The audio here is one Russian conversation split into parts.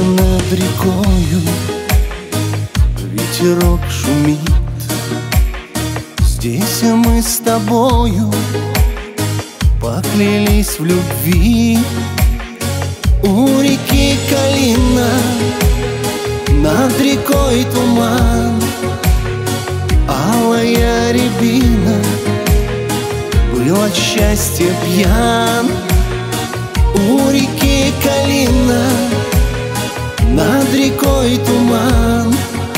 над рекою ветерок шумит. Здесь мы с тобою поклялись в любви. У реки Калина над рекой туман, алая рябина, был от счастья пьян. У реки Калина над рекой туман,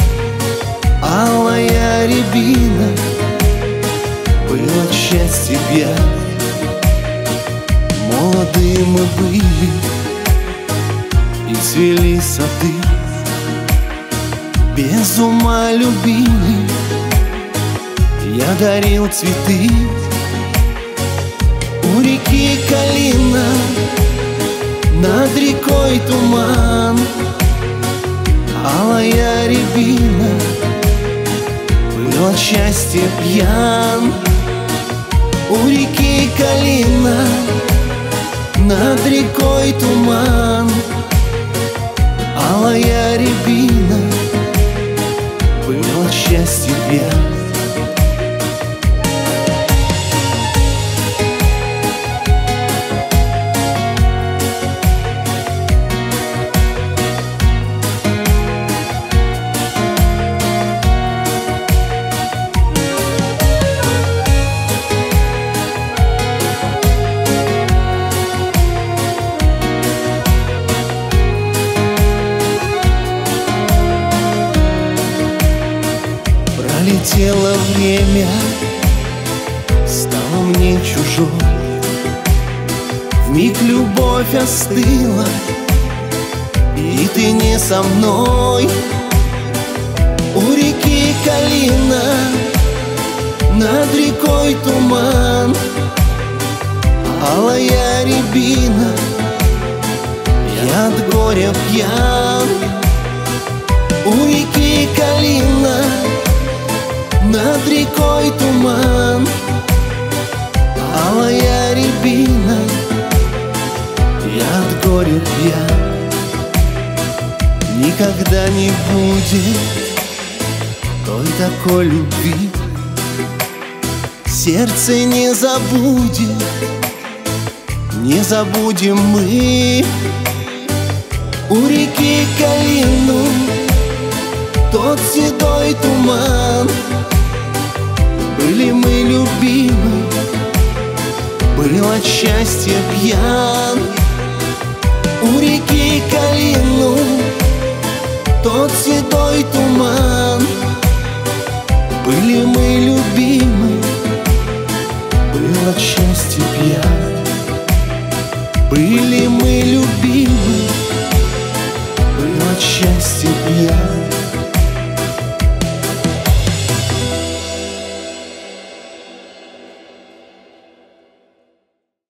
алая рябина, был от счастья пьян. Молоды мы были и цвели сады, без ума любили, я дарил цветы. У реки Калина над рекой туман, алая рябина, был от счастья пьян. У реки Калина над рекой туман, алая рябина, был от счастья пьян. Пролетело время, стало мне чужой, вмиг любовь остыла, и ты не со мной. У реки Калина над рекой туман, алая рябина, я от горя пьян. У реки Калина над рекой туман, алая рябина, я от горя пьян. Никогда не будет той такой любви, сердце не забудет, не забудем мы. У реки Калину тот седой туман, были мы любимы, был от счастья пьян. У реки Калину тот седой туман, были мы любимы, был от счастья пьян. Были мы любимы, был от счастья пьян.